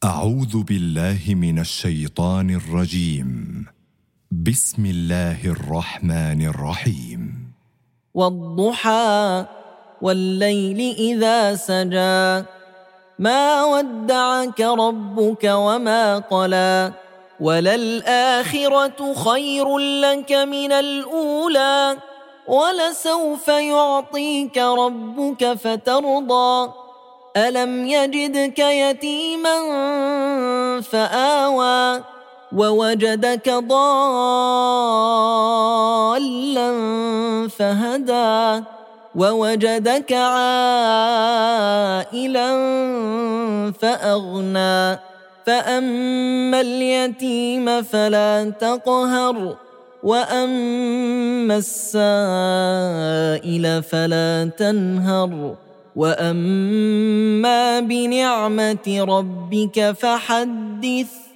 أعوذ بالله من الشيطان الرجيم. بسم الله الرحمن الرحيم. والضحى والليل إذا سجى ما ودعك ربك وما قلى وللآخرة خير لك من الأولى ولسوف يعطيك ربك فترضى ألم يجدك يتيما فآوى ووجدك ضالا فهدى ووجدك عائلا فأغنى فأما اليتيم فلا تقهر وأما السائل فلا تنهر وأما بنعمة ربك فحدث